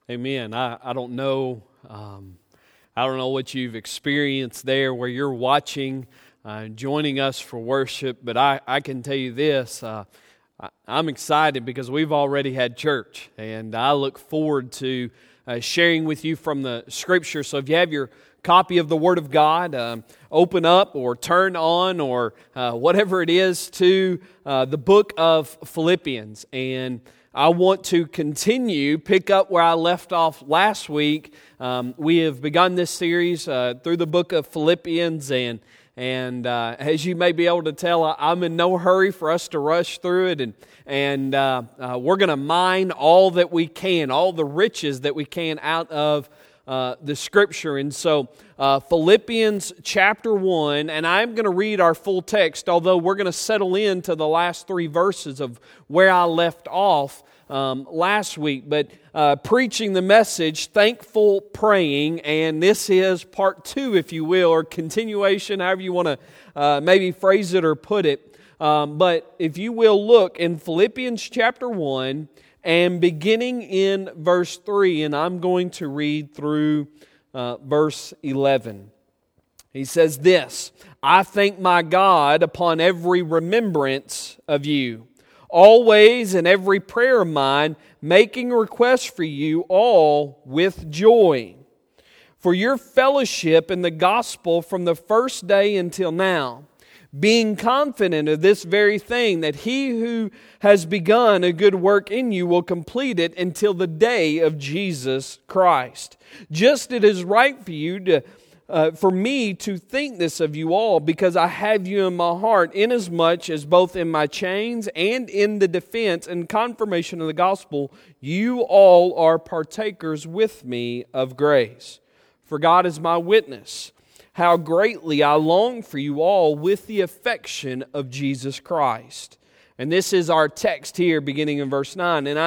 Amen. I don't know. I don't know what you've experienced there where you're watching, joining us for worship, but I can tell you this. I'm excited because we've already had church, and I look forward to sharing with you from the Scripture. So if you have your copy of the Word of God, open up or turn on or whatever it is to the book of Philippians. And I want to pick up where I left off last week. We have begun this series through the book of Philippians, and as you may be able to tell, I'm in no hurry for us to rush through it, and we're going to mine all that we can, all the riches that we can out of the Scripture. And so Philippians chapter 1, and I'm going to read our full text, although we're going to settle into the last three verses of where I left off last week. But preaching the message, Thankful Praying, and this is part 2, if you will, or continuation, however you want to maybe phrase it or put it. But if you will look in Philippians chapter 1, and beginning in verse 3, and I'm going to read through verse 11. He says this, "I thank my God upon every remembrance of you, always in every prayer of mine, making requests for you all with joy, for your fellowship in the gospel from the first day until now, being confident of this very thing, that he who has begun a good work in you will complete it until the day of Jesus Christ. Just it is right for you for me to think this of you all, because I have you in my heart, inasmuch as both in my chains and in the defense and confirmation of the gospel, you all are partakers with me of grace. For God is my witness, how greatly I long for you all with the affection of Jesus Christ." And this is our text here beginning in verse 9. "And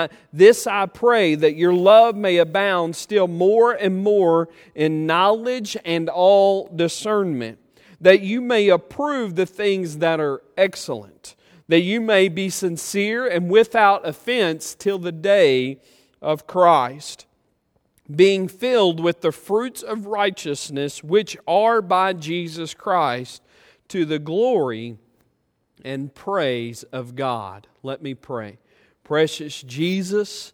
I pray that your love may abound still more and more in knowledge and all discernment, that you may approve the things that are excellent, that you may be sincere and without offense till the day of Christ, being filled with the fruits of righteousness which are by Jesus Christ, to the glory and praise of God." Let me pray. Precious Jesus,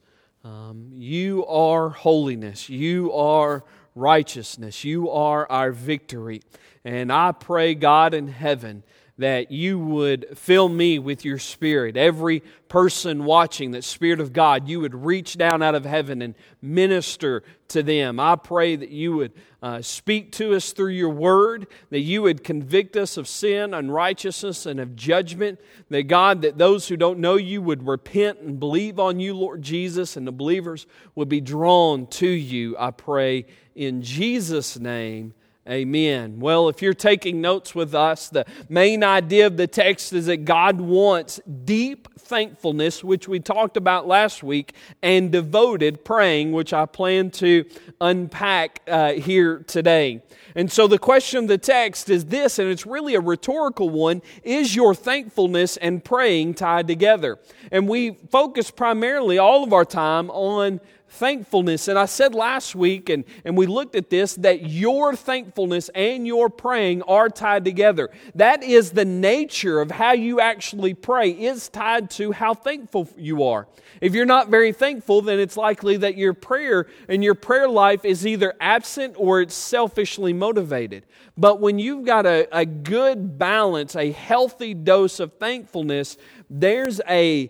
you are holiness, you are righteousness, you are our victory. And I pray, God in heaven, that you would fill me with your Spirit. Every person watching, that Spirit of God, you would reach down out of heaven and minister to them. I pray that you would speak to us through your word, that you would convict us of sin, unrighteousness, and of judgment. That God, that those who don't know you would repent and believe on you, Lord Jesus, and the believers would be drawn to you, I pray, in Jesus' name. Amen. Well, if you're taking notes with us, the main idea of the text is that God wants deep thankfulness, which we talked about last week, and devoted praying, which I plan to unpack here today. And so the question of the text is this, and it's really a rhetorical one: is your thankfulness and praying tied together? And we focus primarily all of our time on thankfulness. And I said last week, and we looked at this, that your thankfulness and your praying are tied together. That is the nature of how you actually pray, is tied to how thankful you are. If you're not very thankful, then it's likely that your prayer and your prayer life is either absent or it's selfishly motivated. But when you've got a good balance, a healthy dose of thankfulness, there's a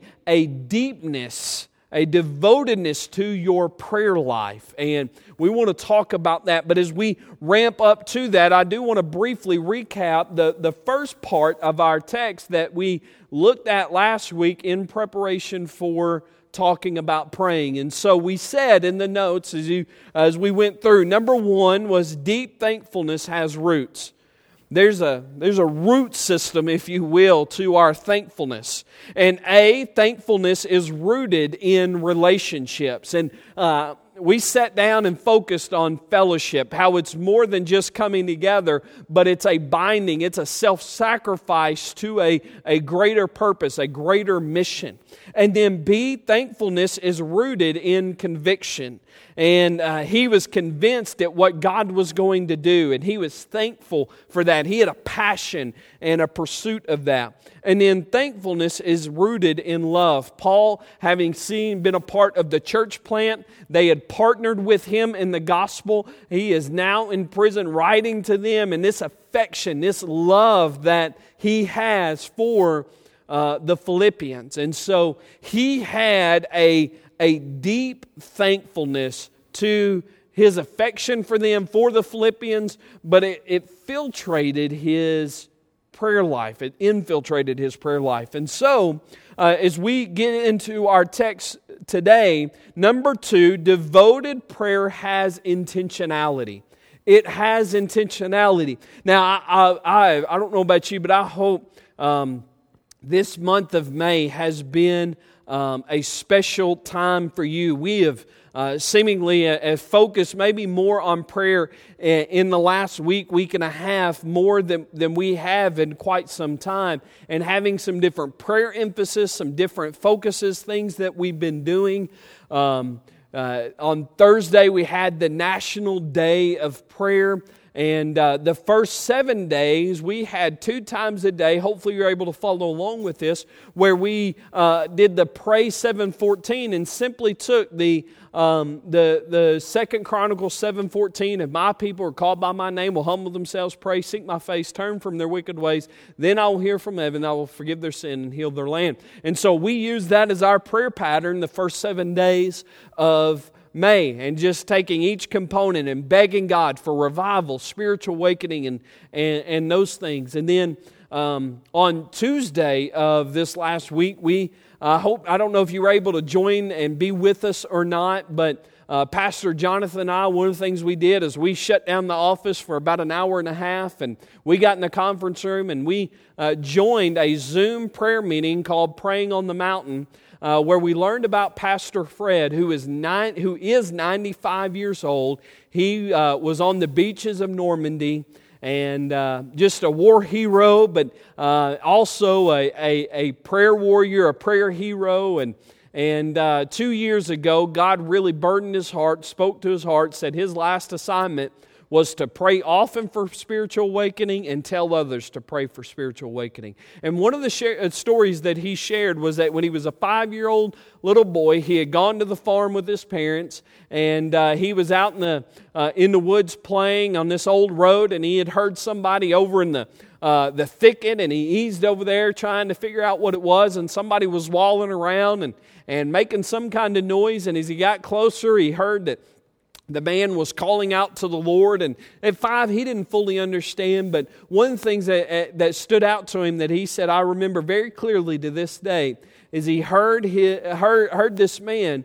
deepness, a devotedness to your prayer life. And we want to talk about that. But as we ramp up to that, I do want to briefly recap the first part of our text that we looked at last week in preparation for talking about praying. And so we said in the notes as we went through, number 1 was deep thankfulness has roots. There's a root system, if you will, to our thankfulness. And thankfulness is rooted in relationships. And we sat down and focused on fellowship, how it's more than just coming together, but it's a binding, it's a self-sacrifice to a greater purpose, a greater mission. And then B, thankfulness is rooted in conviction. And he was convinced at what God was going to do, and he was thankful for that. He had a passion and a pursuit of that. And then thankfulness is rooted in love. Paul, having been a part of the church plant, they had partnered with him in the gospel. He is now in prison writing to them, and this affection, this love that he has for the Philippians. And so he had a deep thankfulness to his affection for them, for the Philippians, but it filtrated his prayer life. It infiltrated his prayer life. And so, as we get into our text today, number 2, devoted prayer has intentionality. It has intentionality. Now, I don't know about you, but I hope this month of May has been a special time for you. We have seemingly focused maybe more on prayer in the last week and a half, more than we have in quite some time, and having some different prayer emphasis, some different focuses, things that we've been doing. On Thursday, we had the National Day of Prayer. And the first 7 days, we had 2 times a day. Hopefully you're able to follow along with this, where we did the Pray 7:14 and simply took the 2 Chronicles 7:14. If my people are called by my name, will humble themselves, pray, seek my face, turn from their wicked ways, then I will hear from heaven, I will forgive their sin and heal their land. And so we use that as our prayer pattern the first 7 days of May, and just taking each component and begging God for revival, spiritual awakening, and those things. And then on Tuesday of this last week, I don't know if you were able to join and be with us or not, but Pastor Jonathan and I, one of the things we did is we shut down the office for about an hour and a half, and we got in the conference room and we joined a Zoom prayer meeting called Praying on the Mountain, where we learned about Pastor Fred, who is 95 years old. He was on the beaches of Normandy, and just a war hero, but also a prayer warrior, a prayer hero. And 2 years ago, God really burdened his heart, spoke to his heart, said his last assignment was to pray often for spiritual awakening and tell others to pray for spiritual awakening. And one of the stories that he shared was that when he was a 5-year-old little boy, he had gone to the farm with his parents, and he was out in the woods playing on this old road, and he had heard somebody over in the thicket, and he eased over there trying to figure out what it was, and somebody was walling around and making some kind of noise. And as he got closer, he heard that the man was calling out to the Lord. And at 5, he didn't fully understand, but one of the things that stood out to him that he said, I remember very clearly to this day, is he heard this man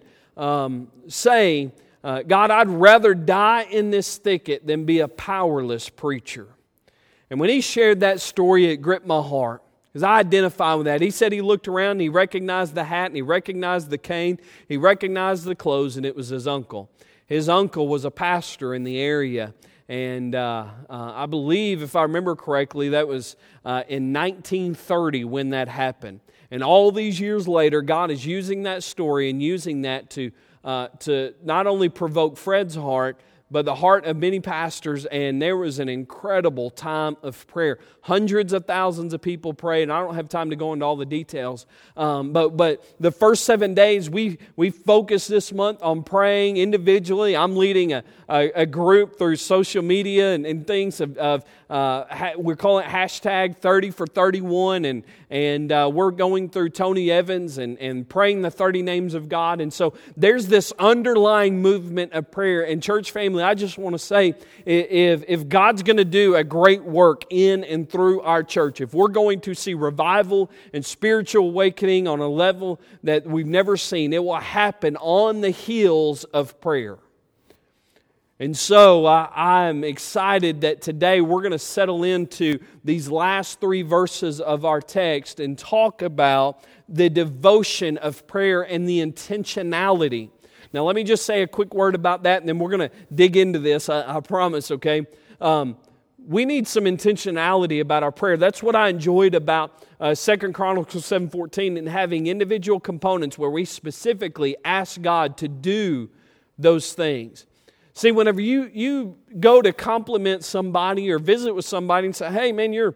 say, God, I'd rather die in this thicket than be a powerless preacher. And when he shared that story, it gripped my heart, because I identify with that. He said he looked around and he recognized the hat and he recognized the cane, he recognized the clothes, and it was his uncle. His uncle was a pastor in the area, and I believe, if I remember correctly, that was in 1930 when that happened. And all these years later, God is using that story and using that to not only provoke Fred's heart, but the heart of many pastors, and there was an incredible time of prayer. Hundreds of thousands of people prayed, and I don't have time to go into all the details. But the first 7 days, we focused this month on praying individually. I'm leading a group through social media and things of we're calling it hashtag 30 for 31, and we're going through Tony Evans and praying the 30 names of God. And so there's this underlying movement of prayer. And church family, I just want to say, if God's going to do a great work in and through our church, if we're going to see revival and spiritual awakening on a level that we've never seen, it will happen on the heels of prayer. And so I'm excited that today we're going to settle into these last 3 verses of our text and talk about the devotion of prayer and the intentionality. Now, let me just say a quick word about that, and then we're going to dig into this, I promise, okay? We need some intentionality about our prayer. That's what I enjoyed about 2 Chronicles 7:14 and having individual components where we specifically ask God to do those things. See, whenever you go to compliment somebody or visit with somebody and say, hey, man, you're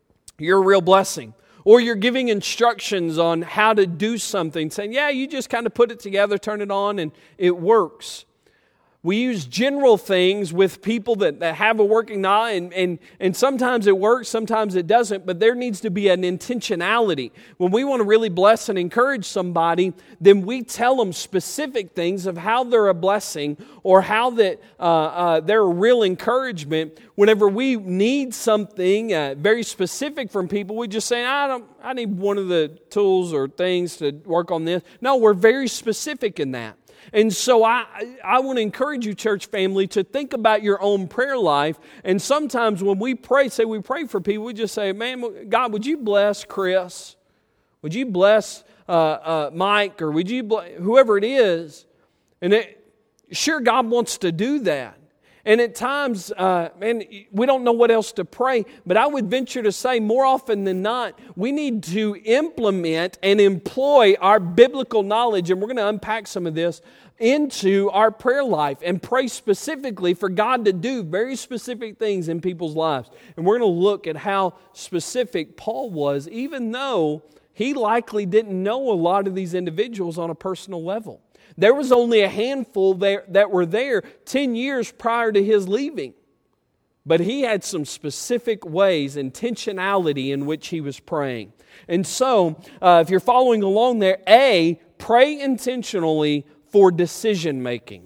a real blessing. Or you're giving instructions on how to do something, saying, yeah, you just kind of put it together, turn it on, and it works. We use general things with people that have a working knowledge, and sometimes it works, sometimes it doesn't, but there needs to be an intentionality. When we want to really bless and encourage somebody, then we tell them specific things of how they're a blessing or how that they're a real encouragement. Whenever we need something very specific from people, we just say, I need one of the tools or things to work on this. No, we're very specific in that. And so I want to encourage you, church family, to think about your own prayer life. And sometimes when we pray, say we pray for people, we just say, man, God, would you bless Chris? Would you bless Mike? Or would you bless whoever it is? And sure, God wants to do that. And at times, we don't know what else to pray, but I would venture to say more often than not, we need to implement and employ our biblical knowledge, and we're going to unpack some of this, into our prayer life and pray specifically for God to do very specific things in people's lives. And we're going to look at how specific Paul was, even though he likely didn't know a lot of these individuals on a personal level. There was only a handful that were there 10 years prior to his leaving. But he had some specific ways, intentionality in which he was praying. And so, if you're following along there, pray intentionally for decision making.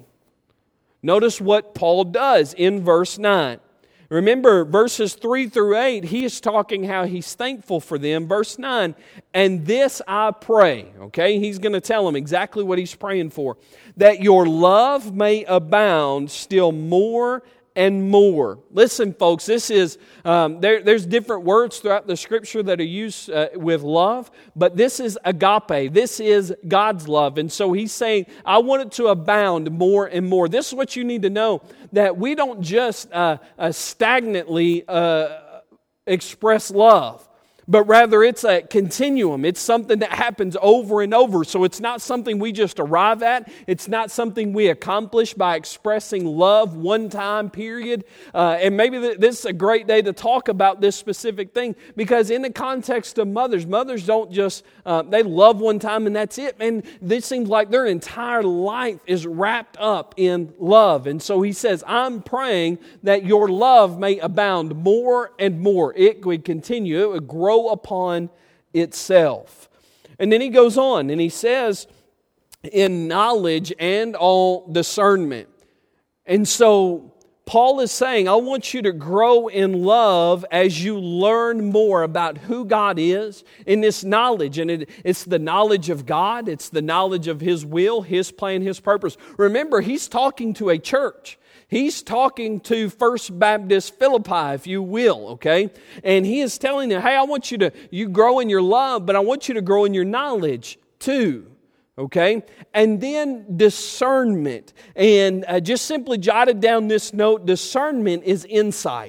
Notice what Paul does in verse 9. Remember, verses 3 through 8, he is talking how he's thankful for them. Verse 9, and this I pray, okay? He's going to tell them exactly what he's praying for. That your love may abound still more and more. Listen, folks, this is, there's different words throughout the Scripture that are used with love, but this is agape. This is God's love. And so he's saying, I want it to abound more and more. This is what you need to know, that we don't just stagnantly express love, but rather it's a continuum. It's something that happens over and over. So it's not something we just arrive at. It's not something we accomplish by expressing love one time, period. And maybe this is a great day to talk about this specific thing, because in the context of mothers don't just, they love one time and that's it. And this seems like their entire life is wrapped up in love. And so he says, I'm praying that your love may abound more and more. It would continue. It would grow upon itself. And then he goes on and he says, in knowledge and all discernment. And so Paul is saying, I want you to grow in love as you learn more about who God is in this knowledge. And it's the knowledge of God. It's the knowledge of His will, His plan, His purpose. Remember, he's talking to a church. He's talking to First Baptist Philippi, if you will, okay? And he is telling them, hey, I want you grow in your love, but I want you to grow in your knowledge too, okay? And then discernment. And just simply jotted down this note, discernment is insight.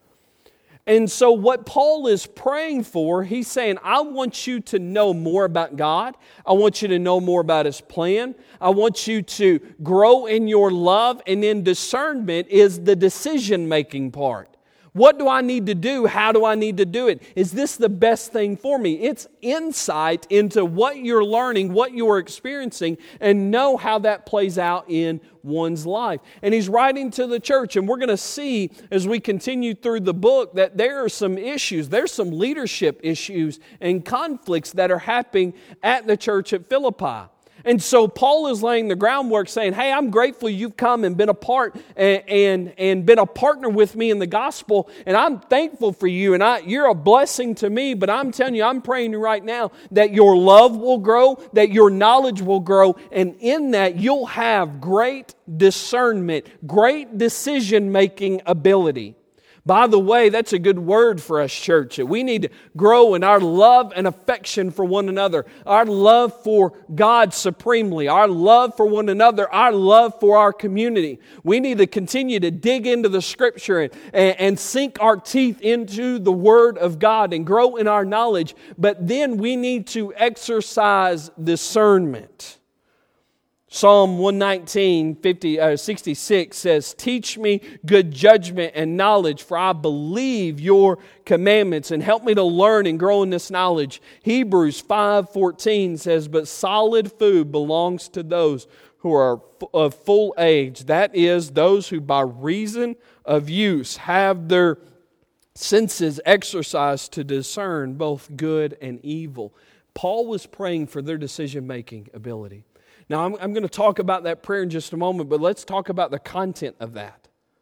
And so what Paul is praying for, he's saying, I want you to know more about God. I want you to know more about His plan. I want you to grow in your love. And then discernment is the decision-making part. What do I need to do? How do I need to do it? Is this the best thing for me? It's insight into what you're learning, what you're experiencing, and know how that plays out in one's life. And he's writing to the church, and we're going to see as we continue through the book that there are some issues. There's some leadership issues and conflicts that are happening at the church at Philippi. And so Paul is laying the groundwork saying, hey, I'm grateful you've come and been a part and been a partner with me in the gospel, and I'm thankful for you, and you're a blessing to me, but I'm telling you, I'm praying right now that your love will grow, that your knowledge will grow, and in that you'll have great discernment, great decision-making ability. By the way, that's a good word for us, church. That we need to grow in our love and affection for one another, our love for God supremely, our love for one another, our love for our community. We need to continue to dig into the Scripture and sink our teeth into the Word of God and grow in our knowledge. But then we need to exercise discernment. Psalm 119, 66 says, "Teach me good judgment and knowledge, for I believe your commandments, and help me to learn and grow in this knowledge." Hebrews 5:14 says, "But solid food belongs to those who are of full age, that is, those who by reason of use have their senses exercised to discern both good and evil." Paul was praying for their decision-making ability. Now, I'm going to talk about that prayer in just a moment, but let's talk about the content of that.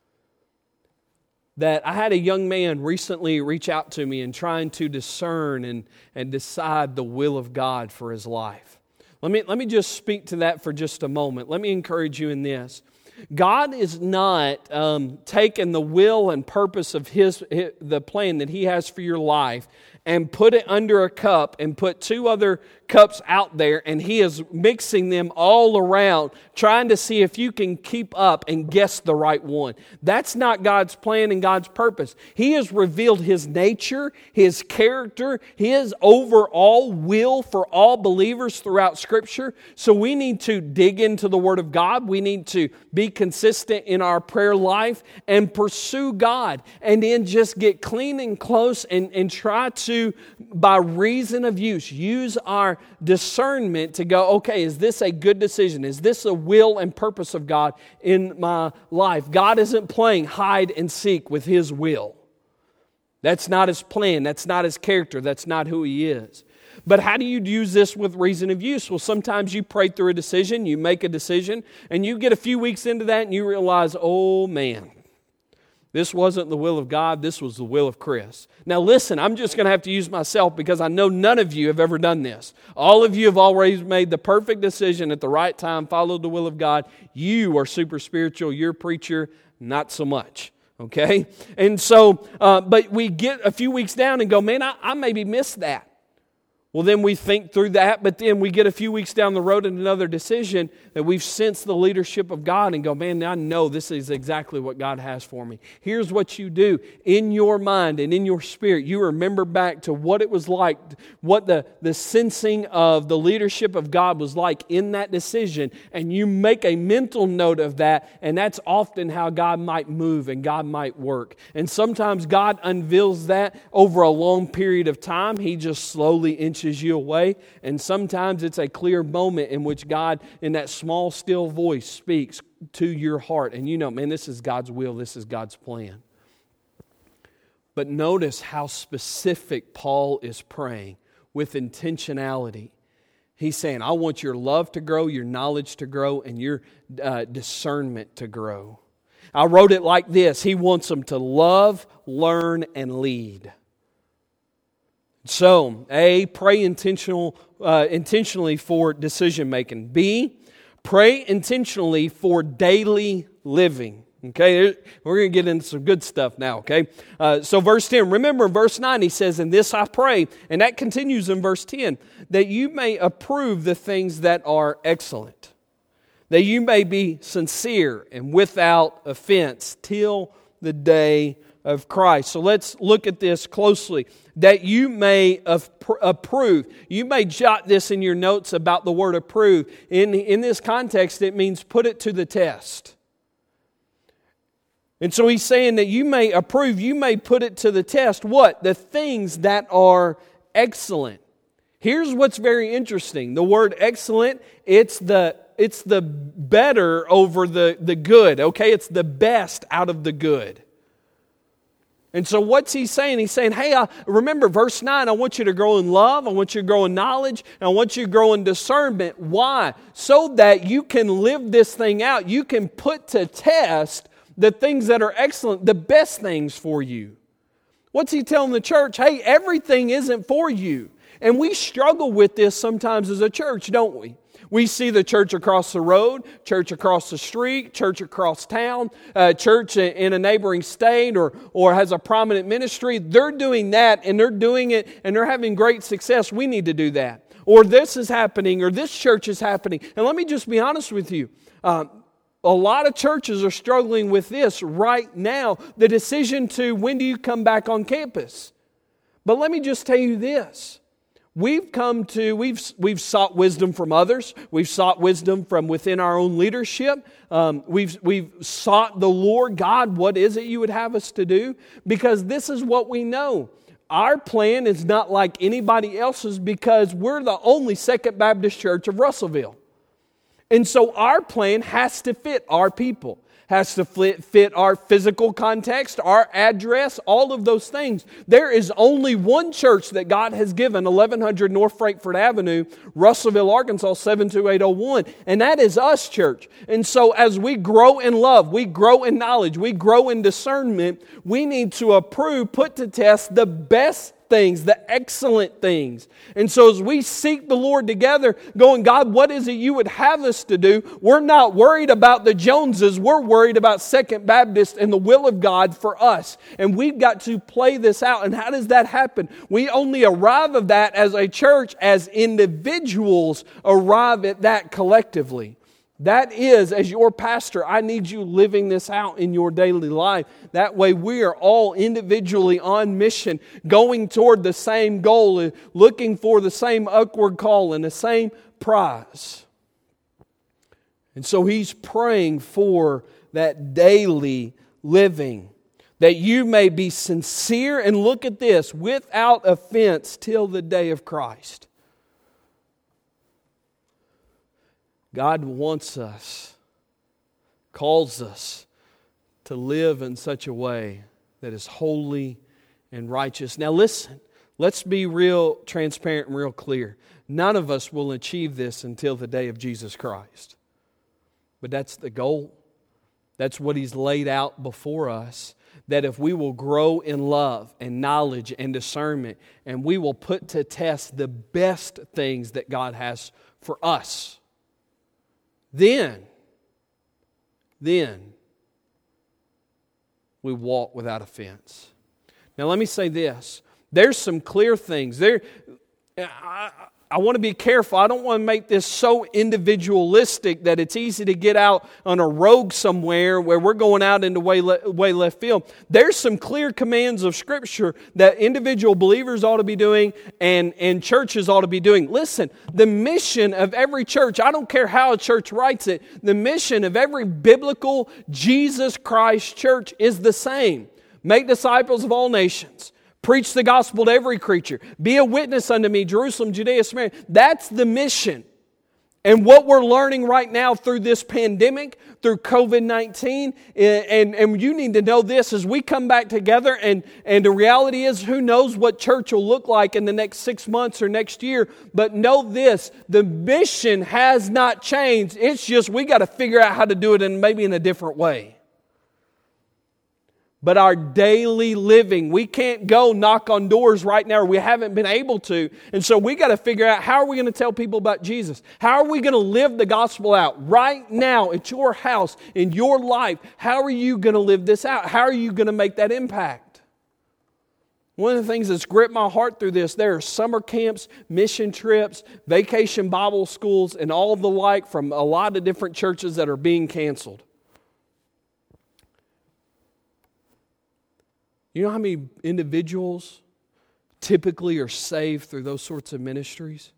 That I had a young man recently reach out to me and trying to discern and decide the will of God for his life. Let me just speak to that for just a moment. Let me encourage you in this. God is not taking the will and purpose of the plan that He has for your life and put it under a cup and put two other cups out there, and He is mixing them all around, trying to see if you can keep up and guess the right one. That's not God's plan and God's purpose. He has revealed His nature, His character, His overall will for all believers throughout Scripture. So we need to dig into the Word of God. We need to be consistent in our prayer life and pursue God, and then just get clean and close and try to, by reason of use our discernment to go, okay, is this a good decision? Is this a will and purpose of God in my life? God isn't playing hide and seek with His will. That's not His plan. That's not His character. That's not who He is. But how do you use this with reason of use? Well, sometimes you pray through a decision, you make a decision, and you get a few weeks into that and you realize, oh man, this wasn't the will of God, this was the will of Chris. Now listen, I'm just going to have to use myself because I know none of you have ever done this. All of you have always made the perfect decision at the right time, followed the will of God. You are super spiritual, you're a preacher, not so much. Okay? And so, but we get a few weeks down and go, man, I maybe missed that. Well, then we think through that, but then we get a few weeks down the road in another decision that we've sensed the leadership of God and go, man, I know this is exactly what God has for me. Here's what you do. In your mind and in your spirit, you remember back to what it was like, what the sensing of the leadership of God was like in that decision, and you make a mental note of that, and that's often how God might move and God might work. And sometimes God unveils that over a long period of time. He just slowly inches you away, and sometimes it's a clear moment in which God, in that small, still voice, speaks to your heart, and you know, man, this is God's will, this is God's plan. But notice how specific Paul is praying with intentionality. He's saying, I want your love to grow, your knowledge to grow, and your discernment to grow. I wrote it like this. He wants them to love, learn, and lead. So, A, pray intentionally for decision making. B, pray intentionally for daily living. Okay, we're going to get into some good stuff now, okay? So verse 10, remember in verse 9 he says, "And this I pray," and that continues in verse 10, "that you may approve the things that are excellent, that you may be sincere and without offense till the day of Christ." So let's look at this closely. That you may approve. You may jot this in your notes about the word approve. In this context, it means put it to the test. And so he's saying that you may approve, you may put it to the test. What? The things that are excellent. Here's what's very interesting. The word excellent, it's the better over the good. Okay? It's the best out of the good. And so what's he saying? He's saying, hey, remember verse 9, I want you to grow in love, I want you to grow in knowledge, and I want you to grow in discernment. Why? So that you can live this thing out. You can put to test the things that are excellent, the best things for you. What's he telling the church? Hey, everything isn't for you. And we struggle with this sometimes as a church, don't we? We see the church across the road, church across the street, church across town, church in a neighboring state or has a prominent ministry. They're doing that and they're doing it and they're having great success. We need to do that. Or this is happening or this church is happening. And let me just be honest with you. A lot of churches are struggling with this right now. The decision to when do you come back on campus. But let me just tell you this. We've sought wisdom from others. We've sought wisdom from within our own leadership. We've sought the Lord, God, what is it you would have us to do? Because this is what we know. Our plan is not like anybody else's because we're the only Second Baptist Church of Russellville. And so our plan has to fit our people. Has to fit our physical context, our address, all of those things. There is only one church that God has given, 1100 North Frankfort Avenue, Russellville, Arkansas, 72801. And that is us, church. And so as we grow in love, we grow in knowledge, we grow in discernment, we need to put to test the best things, the excellent things. And so as we seek the Lord together, going, God, what is it you would have us to do? We're not worried about the Joneses. We're worried about Second Baptist and the will of God for us. And we've got to play this out. And how does that happen? We only arrive at that as a church, as individuals arrive at that collectively. That is, as your pastor, I need you living this out in your daily life. That way we are all individually on mission, going toward the same goal, looking for the same upward call and the same prize. And so he's praying for that daily living, that you may be sincere, and look at this, without offense till the day of Christ. God wants us, calls us to live in such a way that is holy and righteous. Now listen, let's be real transparent and real clear. None of us will achieve this until the day of Jesus Christ. But that's the goal. That's what He's laid out before us. That if we will grow in love and knowledge and discernment, and we will put to test the best things that God has for us, then we walk without offense. Now let me say this. There's some clear things. I want to be careful. I don't want to make this so individualistic that it's easy to get out on a rogue somewhere where we're going out into way left field. There's some clear commands of Scripture that individual believers ought to be doing and churches ought to be doing. Listen, the mission of every church, I don't care how a church writes it, the mission of every biblical Jesus Christ church is the same. Make disciples of all nations. Preach the gospel to every creature. Be a witness unto me, Jerusalem, Judea, Samaria. That's the mission. And what we're learning right now through this pandemic, through COVID-19, and you need to know this as we come back together, and the reality is, who knows what church will look like in the next 6 months or next year, but know this, the mission has not changed. It's just we got to figure out how to do it maybe in a different way. But our daily living, we can't go knock on doors right now, or we haven't been able to. And so we got to figure out, how are we going to tell people about Jesus? How are we going to live the gospel out right now at your house, in your life? How are you going to live this out? How are you going to make that impact? One of the things that's gripped my heart through this, there are summer camps, mission trips, vacation Bible schools, and all the like from a lot of different churches that are being canceled. You know how many individuals typically are saved through those sorts of ministries?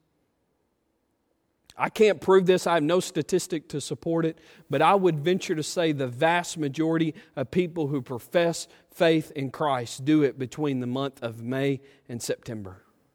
I can't prove this. I have no statistic to support it. But I would venture to say the vast majority of people who profess faith in Christ do it between the month of May and September.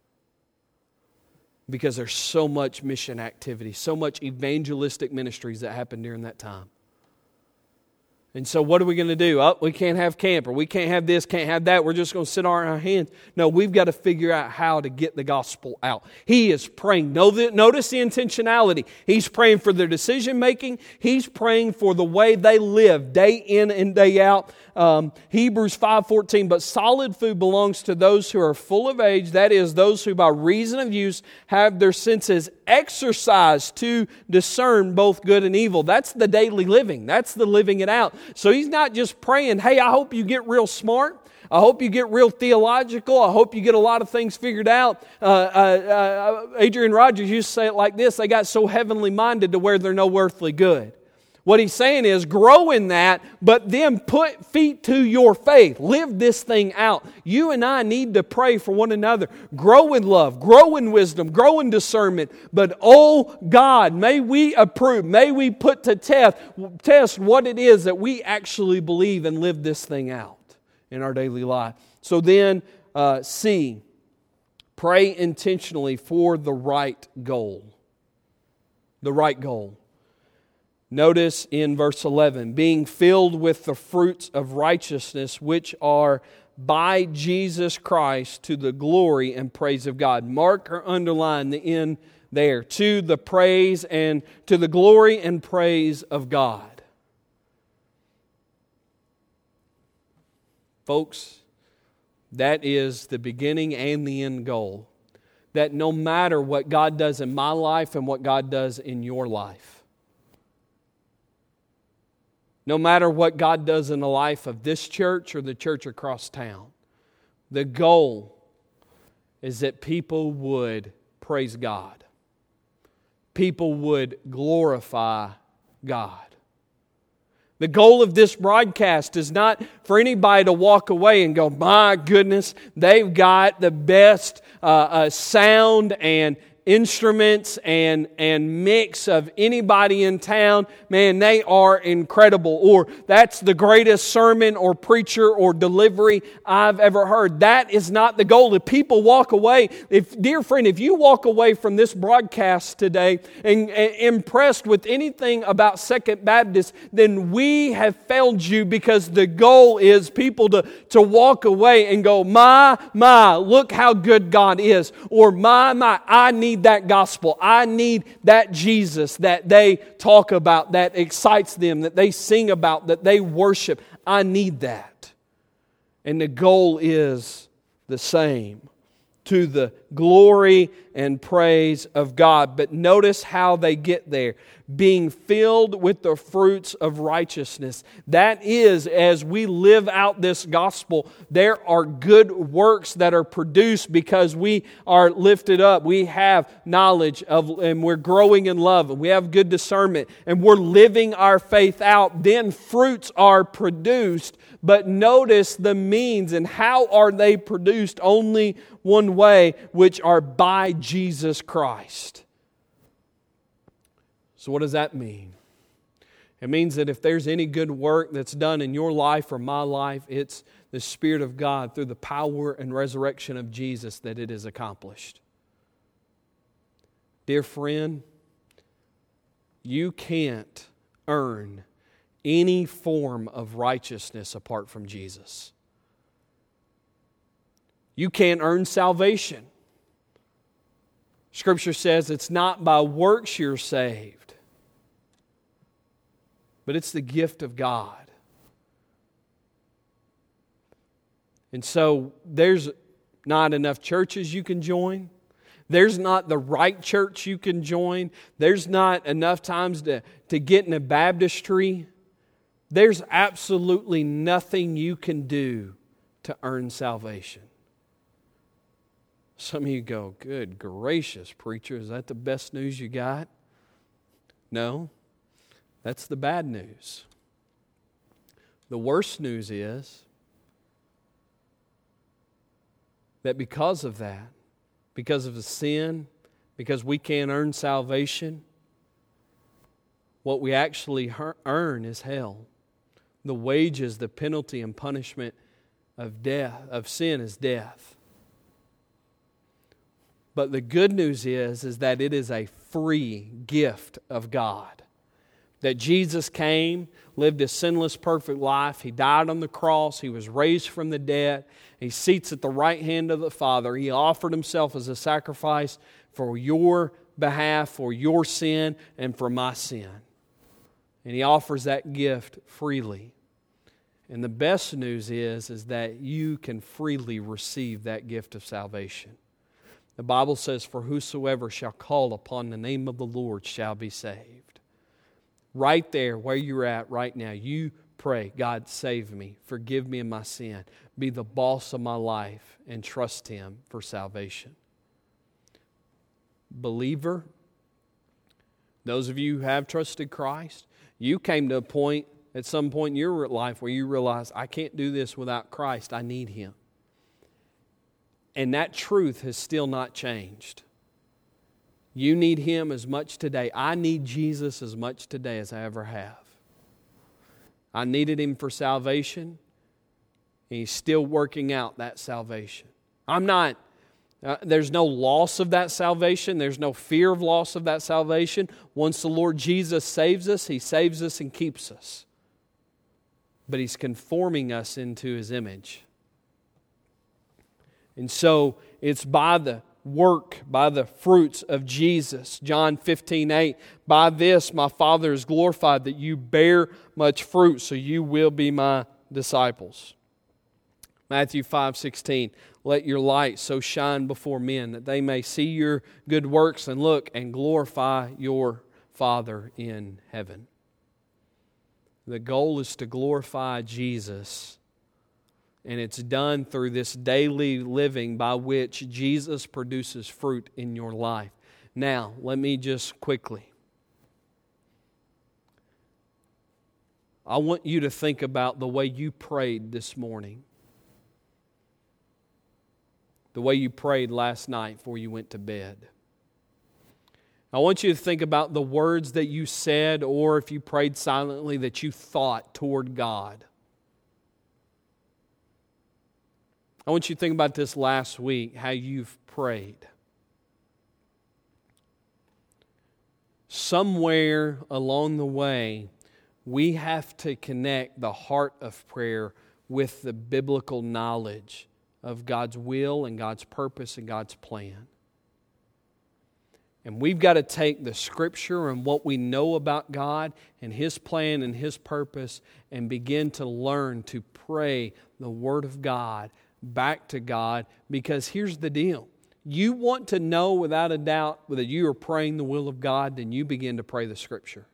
Because there's so much mission activity, so much evangelistic ministries that happen during that time. And so what are we going to do? Oh, we can't have camp, or we can't have this, can't have that. We're just going to sit on our hands. No, we've got to figure out how to get the gospel out. He is praying. Notice the intentionality. He's praying for their decision making. He's praying for the way they live day in and day out. Hebrews 5:14, but solid food belongs to those who are full of age, that is, those who by reason of use have their senses exercised to discern both good and evil. That's the daily living. That's the living it out. So he's not just praying, hey, I hope you get real smart. I hope you get real theological. I hope you get a lot of things figured out. Adrian Rogers used to say it like this, they got so heavenly minded to where they're no earthly good. What he's saying is grow in that, but then put feet to your faith. Live this thing out. You and I need to pray for one another. Grow in love, grow in wisdom, grow in discernment. But oh God, may we approve, may we put to test what it is that we actually believe and live this thing out in our daily life. So then, C, pray intentionally for the right goal. The right goal. Notice in verse 11, being filled with the fruits of righteousness, which are by Jesus Christ to the glory and praise of God. Mark or underline the end there. To the praise and to the glory and praise of God. Folks, that is the beginning and the end goal. That no matter what God does in my life and what God does in your life, no matter what God does in the life of this church or the church across town, the goal is that people would praise God. People would glorify God. The goal of this broadcast is not for anybody to walk away and go, my goodness, they've got the best sound and instruments and mix of anybody in town. Man, they are incredible. Or that's the greatest sermon or preacher or delivery I've ever heard. That is not the goal. If people walk away, dear friend, if you walk away from this broadcast today and impressed with anything about Second Baptist, then we have failed you, because the goal is people to walk away and go, my, look how good God is. Or my, I need that gospel. I need that Jesus that they talk about, that excites them, that they sing about, that they worship. I need that. And the goal is the same, to the glory and praise of God. But notice how they get there. Being filled with the fruits of righteousness. That is, as we live out this gospel, there are good works that are produced because we are lifted up. We have knowledge of, and we're growing in love, and we have good discernment, and we're living our faith out. Then fruits are produced. But notice the means, and how are they produced? Only one way, which are by Jesus Christ. So what does that mean? It means that if there's any good work that's done in your life or my life, it's the Spirit of God through the power and resurrection of Jesus that it is accomplished. Dear friend, you can't earn any form of righteousness apart from Jesus. You can't earn salvation. Scripture says it's not by works you're saved, but it's the gift of God. And so there's not enough churches you can join. There's not the right church you can join. There's not enough times to get in a baptistry. There's absolutely nothing you can do to earn salvation. Some of you go, good gracious, preacher, is that the best news you got? No, that's the bad news. The worst news is that because of that, because of the sin, because we can't earn salvation, what we actually earn is hell. The wages, the penalty and punishment of death, of sin, is death. But the good news is that it is a free gift of God. that Jesus came, lived a sinless, perfect life. He died on the cross. He was raised from the dead. He sits at the right hand of the Father. He offered Himself as a sacrifice for your behalf, for your sin, and for my sin. And He offers that gift freely. And the best news is that you can freely receive that gift of salvation. The Bible says, "For whosoever shall call upon the name of the Lord shall be saved." Right there, where you're at right now, you pray, "God, save me, forgive me of my sin, be the boss of my life," and trust Him for salvation. Believer, those of you who have trusted Christ, you came to a point at some point in your life where you realize, I can't do this without Christ. I need Him. And that truth has still not changed. You need Him as much today. I need Jesus as much today as I ever have. I needed Him for salvation, and He's still working out that salvation. There's no loss of that salvation. There's no fear of loss of that salvation. Once the Lord Jesus saves us, He saves us and keeps us. But He's conforming us into His image. And so it's by the work, by the fruits of Jesus. John 15:8, "By this my Father is glorified, that you bear much fruit, so you will be my disciples." Matthew 5:16, "Let your light so shine before men, that they may see your good works and look and glorify your Father in heaven." The goal is to glorify Jesus. And it's done through this daily living by which Jesus produces fruit in your life. Now, let me just quickly. I want you to think about the way you prayed this morning. The way you prayed last night before you went to bed. I want you to think about the words that you said, or if you prayed silently, that you thought toward God. I want you to think about this last week, how you've prayed. Somewhere along the way, we have to connect the heart of prayer with the biblical knowledge of God's will and God's purpose and God's plan. And we've got to take the Scripture and what we know about God and His plan and His purpose and begin to learn to pray the Word of God back to God, because here's the deal. You want to know without a doubt whether you are praying the will of God, then you begin to pray the Scripture.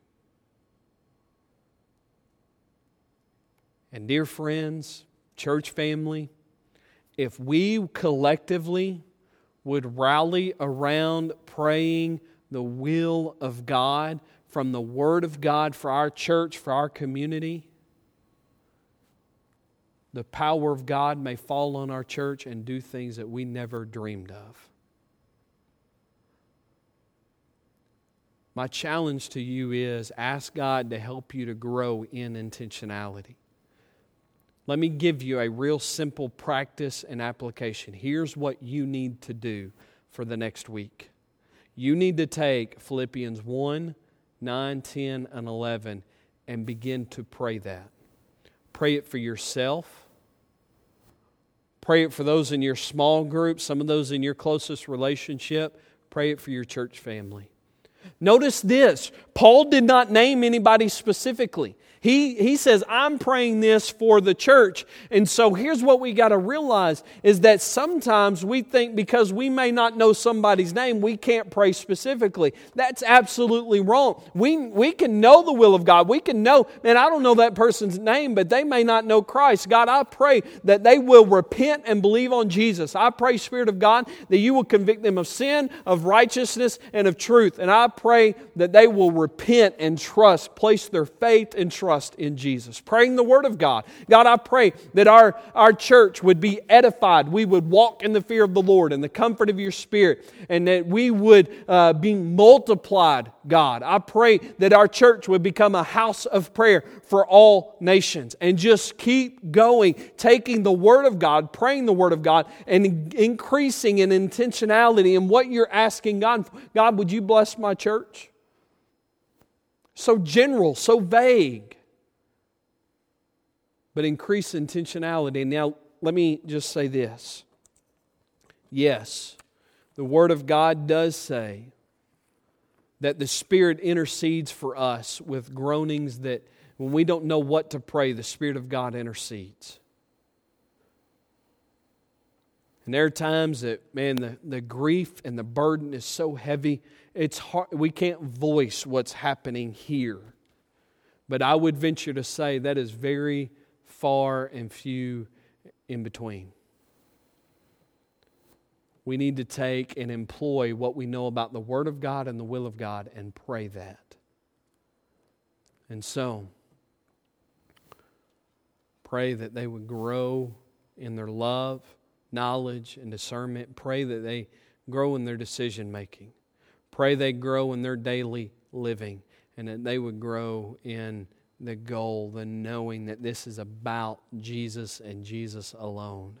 And dear friends, church family, if we collectively would rally around praying the will of God from the Word of God for our church, for our community, the power of God may fall on our church and do things that we never dreamed of. My challenge to you is ask God to help you to grow in intentionality. Let me give you a real simple practice and application. Here's what you need to do for the next week. You need to take Philippians 1, 9, 10, and 11 and begin to pray that. Pray it for yourself. Pray it for those in your small group, some of those in your closest relationship. Pray it for your church family. Notice this. Paul did not name anybody specifically. He says, I'm praying this for the church. And so here's what we got to realize is that sometimes we think because we may not know somebody's name, we can't pray specifically. That's absolutely wrong. We can know the will of God. We can know, man, I don't know that person's name, but they may not know Christ. God, I pray that they will repent and believe on Jesus. I pray, Spirit of God, that you will convict them of sin, of righteousness, and of truth. And I pray that they will repent and trust, place their faith and trust in Jesus. Praying the Word of God. God, I pray that our church would be edified. We would walk in the fear of the Lord and the comfort of your Spirit, and that we would be multiplied, God. I pray that our church would become a house of prayer for all nations. And just keep going, taking the Word of God, praying the Word of God, and increasing in intentionality in what you're asking God. God, would you bless my church? so general, so vague. But increase intentionality. Now, let me just say this. Yes, the Word of God does say that the Spirit intercedes for us with groanings that when we don't know what to pray, the Spirit of God intercedes. And there are times that, man, the grief and the burden is so heavy, it's hard, we can't voice what's happening here. But I would venture to say that is very far and few in between. We need to take and employ what we know about the Word of God and the will of God and pray that. And so, pray that they would grow in their love, knowledge, and discernment. Pray that they grow in their decision making. Pray they grow in their daily living, and that they would grow in the goal, the knowing that this is about Jesus and Jesus alone.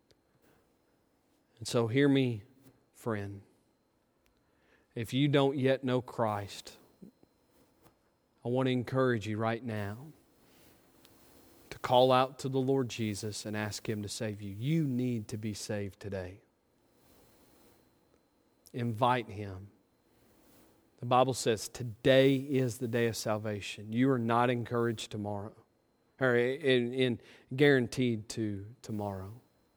And so hear me, friend. If you don't yet know Christ, I want to encourage you right now to call out to the Lord Jesus and ask Him to save you. You need to be saved today. Invite Him. The Bible says today is the day of salvation. You are not encouraged tomorrow, or guaranteed to tomorrow.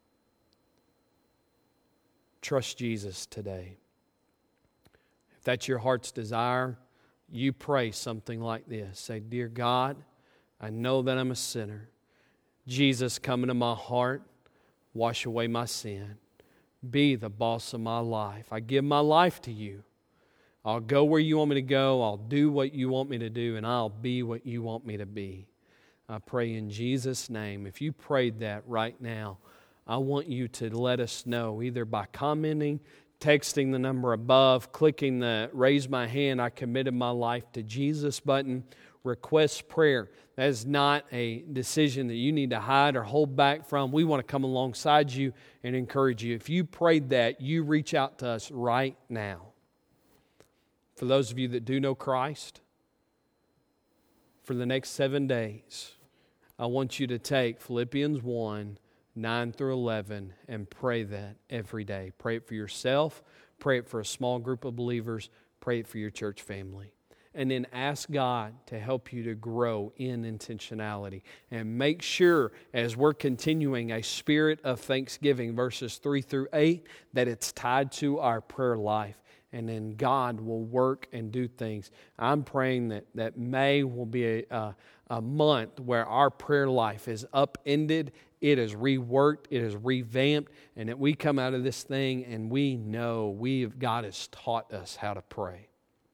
Trust Jesus today. If that's your heart's desire, you pray something like this. Say, Dear God, I know that I'm a sinner. Jesus, come into my heart. Wash away my sin. Be the boss of my life. I give my life to you. I'll go where you want me to go. I'll do what you want me to do. And I'll be what you want me to be. I pray in Jesus' name. If you prayed that right now, I want you to let us know, either by commenting, texting the number above, clicking the raise my hand, I committed my life to Jesus button, request prayer. That is not a decision that you need to hide or hold back from. We want to come alongside you and encourage you. If you prayed that, you reach out to us right now. For those of you that do know Christ, for the next 7 days, I want you to take Philippians 1, 9 through 11, and pray that every day. Pray it for yourself. Pray it for a small group of believers. Pray it for your church family. And then ask God to help you to grow in intentionality. And make sure, as we're continuing a spirit of thanksgiving, verses 3 through 8, that it's tied to our prayer life. And then God will work and do things. I'm praying that May will be a month where our prayer life is upended, it is reworked, it is revamped, and that we come out of this thing and we know God has taught us how to pray.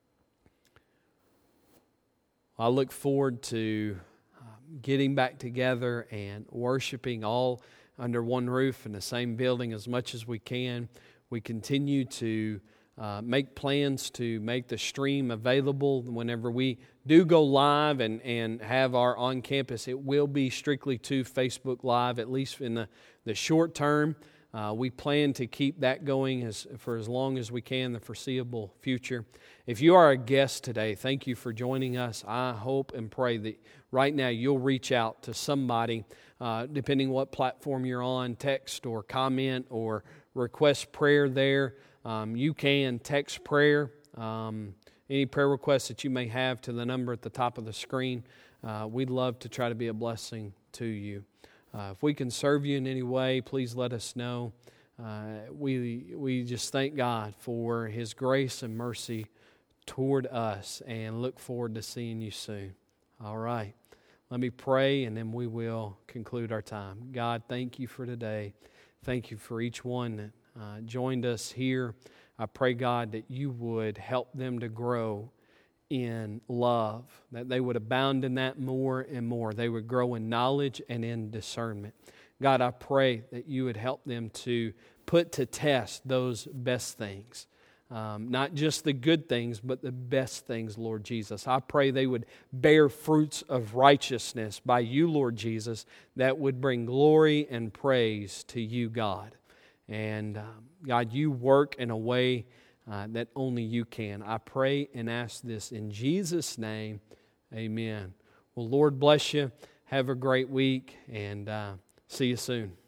I look forward to getting back together and worshiping all under one roof in the same building as much as we can. We continue to make plans to make the stream available whenever we do go live and have our on-campus. It will be strictly to Facebook Live, at least in the short term. We plan to keep that going for as long as we can, the foreseeable future. If you are a guest today, thank you for joining us. I hope and pray that right now you'll reach out to somebody, depending what platform you're on, text or comment or request prayer there. You can text prayer, any prayer requests that you may have, to the number at the top of the screen. We'd love to try to be a blessing to you. If we can serve you in any way, please let us know. We just thank God for His grace and mercy toward us and look forward to seeing you soon. All right. Let me pray and then we will conclude our time. God, thank you for today. Thank you for each one that joined us here. I pray, God, that you would help them to grow in love, that they would abound in that more and more. They would grow in knowledge and in discernment. God, I pray that you would help them to put to test those best things. Not just the good things, but the best things, Lord Jesus. I pray they would bear fruits of righteousness by you, Lord Jesus, that would bring glory and praise to you, God. And God, you work in a way that only you can. I pray and ask this in Jesus' name. Amen. Well, Lord bless you. Have a great week, and see you soon.